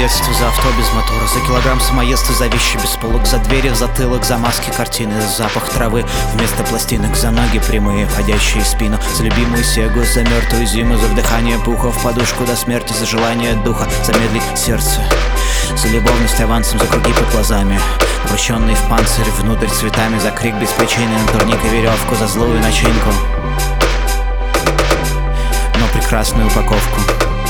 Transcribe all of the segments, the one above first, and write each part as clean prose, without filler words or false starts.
детства, за авто без мотора, за килограмм самоедства, за вещи без полок, за двери в затылок, за маски картины, за запах травы вместо пластинок, за ноги прямые, входящие в спину, за любимую сегу, за мертвую зиму, за вдыхание пуха в подушку до смерти, за желание духа, замедлить сердце, за любовность авансом, за круги под глазами, обращенный в панцирь внутрь цветами, за крик без причины на турник и веревку, за злую начинку, но прекрасную упаковку.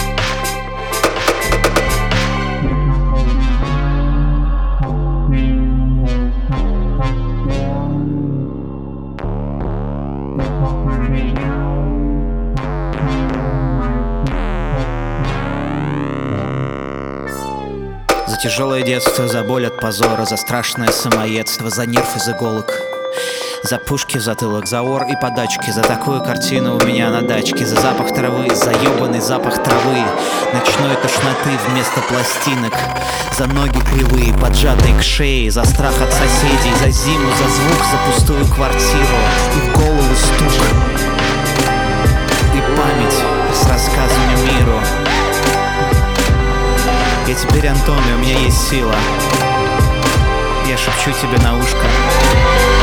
За тяжелое детство, за боль от позора, за страшное самоедство, за нерв из иголок, за пушки в затылок, за ор и подачки, за такую картину у меня на дачке, за запах травы, за ебаный запах травы, ночной тошноты вместо пластинок, за ноги кривые, поджатые к шее, за страх от соседей, за зиму, за звук, за пустую квартиру и в голову стук, и память с рассказами миру. Я теперь Антон, и у меня есть сила. Я шепчу тебе на ушко: